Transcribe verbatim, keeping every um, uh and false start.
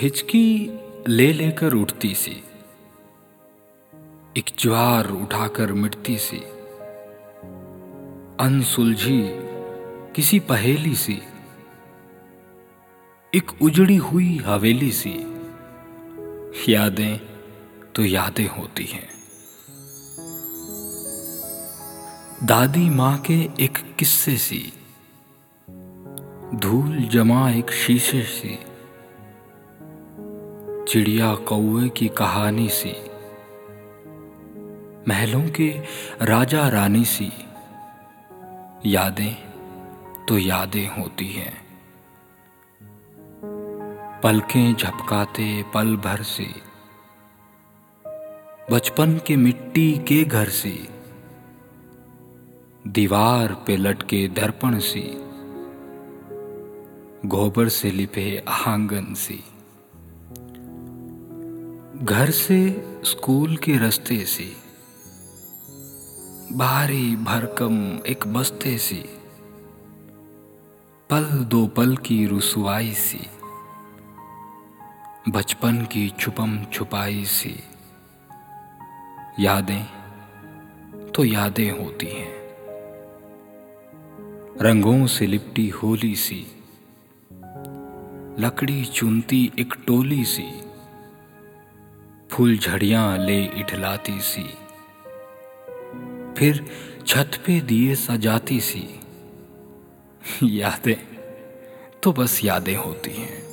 हिचकी ले लेकर उठती सी, एक ज्वार उठाकर मिटती सी, अनसुलझी किसी पहेली सी, एक उजड़ी हुई हवेली सी। यादें तो यादें होती हैं। दादी माँ के एक किस्से सी, धूल जमा एक शीशे सी, चिड़िया कौवे की कहानी सी, महलों के राजा रानी सी। यादें तो यादें होती हैं। पलकें झपकाते पल भर से, बचपन के मिट्टी के घर से, दीवार पे लटके दर्पण सी, गोबर से लिपे आंगन सी, घर से स्कूल के रास्ते सी, भारी भरकम एक बस्ते सी, पल दो पल की रुसवाई सी, बचपन की छुपम छुपाई सी। यादें तो यादें होती हैं। रंगों से लिपटी होली सी, लकड़ी चुनती एक टोली सी, फूल झड़ियां ले इठलाती सी, फिर छत पे दिए सजाती सी। यादें तो बस यादें होती हैं।